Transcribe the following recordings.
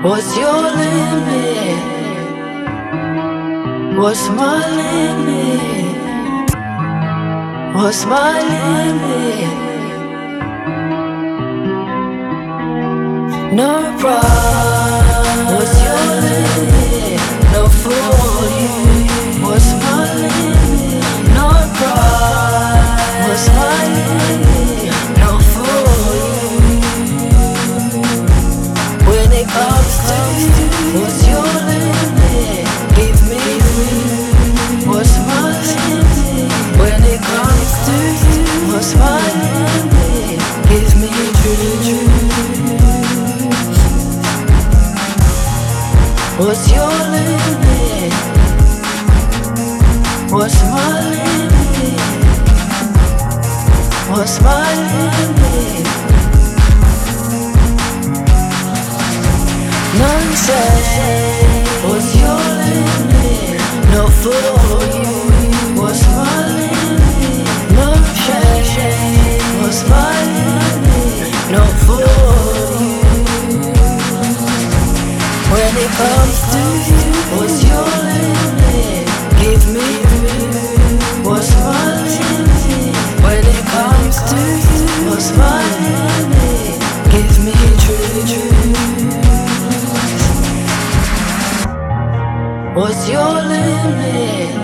What's your limit? What's my limit? What's my limit? No problem. What's your limit? No fool you. What's my limit? No problem. What's my limit? No fool you. When it comes to you, what's your limit? Give me room. What's my limit? When it comes to you, what's my limit? Give me truth. What's your limit? What's my limit? What's my limit? None say, what's your limit? No fool you. What's my limit? No shame. What's my limit? No fool you. When it comes to you, what's your limit? Give me room. What's my limit? When it comes to you, what's my limit? Give me truth. What's your limit?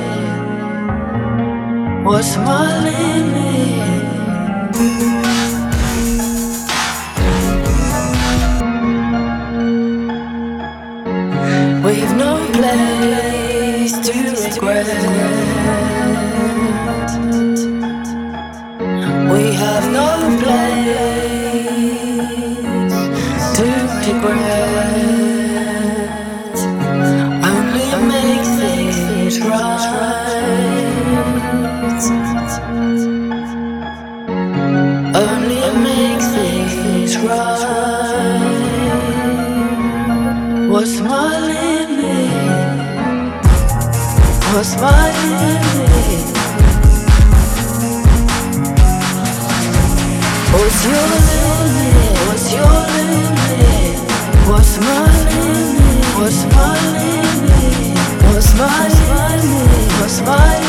What's my limit? We've no place to regret. We have no place to regret. Only make things right. Only make things right. What's my limit? What's my limit? What's your limit? What's your limit? What's my limit? What's my limit? What's my limit? What's my limit?